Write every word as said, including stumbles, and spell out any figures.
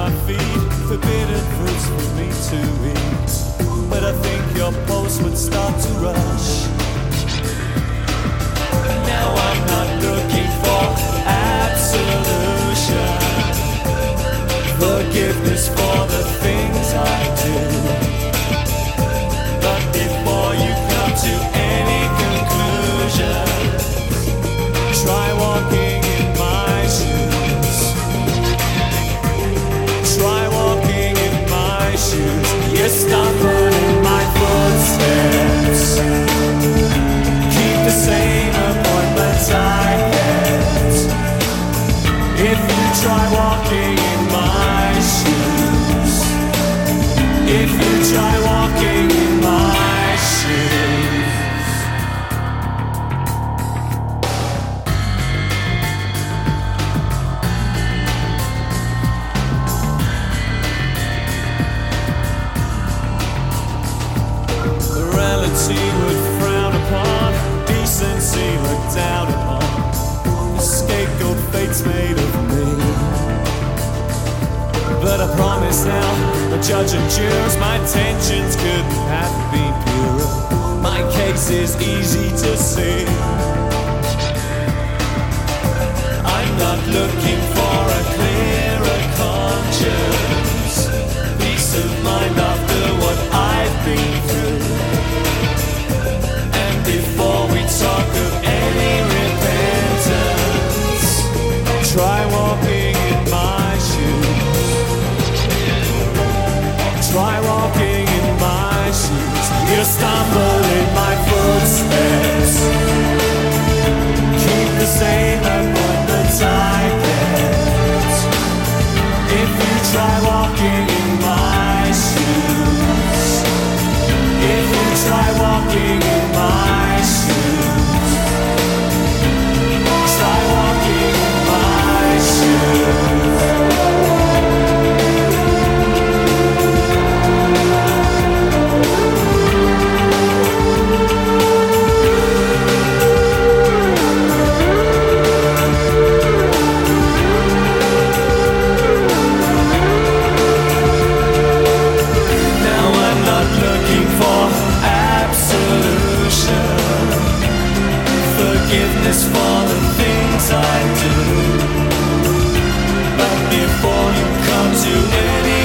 my feet, forbidden fruits for me to eat. But I think your pulse would start to rush. Now I'm not looking for absolution, forgiveness for the things I do. But before you come to any conclusion, try walking in my shoes. Try walking in my shoes. You stumble in my footsteps. Keep the same appointments I kept. If you try walking in my shoes, if you try walking in my shoes. Morality would frown upon, decency looked down upon. The scapegoat fate's made of me. But I promise now, the judge and jurors, my intentions couldn't have been purer. My case is easy to see. I'm not looking for a clearer conscience, peace of mind after what I've been through. And before we talk of any repentance, try walking in my shoes. Try walking in my shoes. You stumble in my footsteps. Keep the same appointments I kept. If you try walking in my shoes, if you try walking in my shoes, try walking in my shoes. Forgiveness for the things I do. But before you come to any